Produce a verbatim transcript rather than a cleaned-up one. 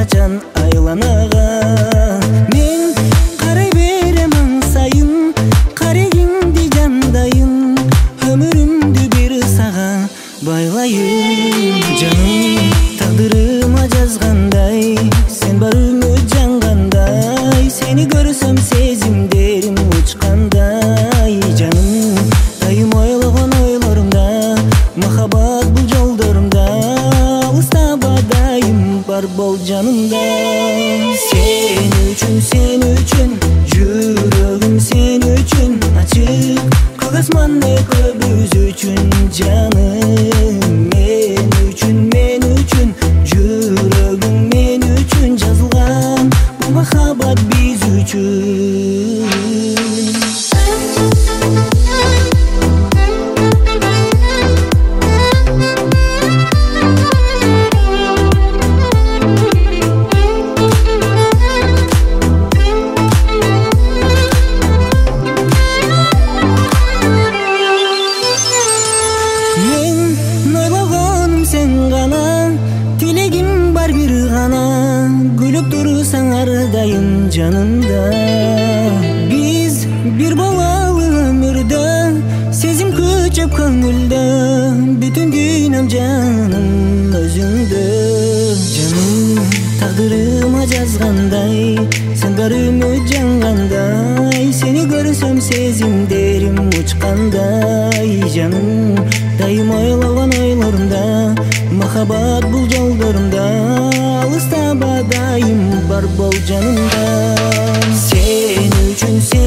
качан айланага. Мен карай берем аңсайын, карегиңди жандайын, өмүрүмдү бир сага байлайын. Жаным тагдырыма жазгандай, сен бар үмүт жангандай, сени көрсөм сезимдерим учкандай. Жаным дайым ойлогон ойлорумда, махаббат бул жолдорумда, алыстаба дайым бар бол жанымда. Сен үчүн, сен үчүн жүрөгүм, сен үчүн ачык көк асманды көбүз үчүн. Жаным мен үчүн, мен үчүн жүрөгүң мен үчүн жазылган бул махаббат биз үчүн. Тилегим бар бир гана, күлүп турсаң ар дайым жанымда. Биз бир болалы өмүрдө, сезим күчөп көңүлдө, бүтүн дүйнөм жаным өзүңдө. Жаным тагдырыма жазгандай, сен бар үмүт жангандай, сени көрсөм сезимдерим учкандай. Жаным дайым ойлогон ойлорумда, махаббат бул жолдорумда, алыстаба дайым бар бол жанымда. Сен үчүн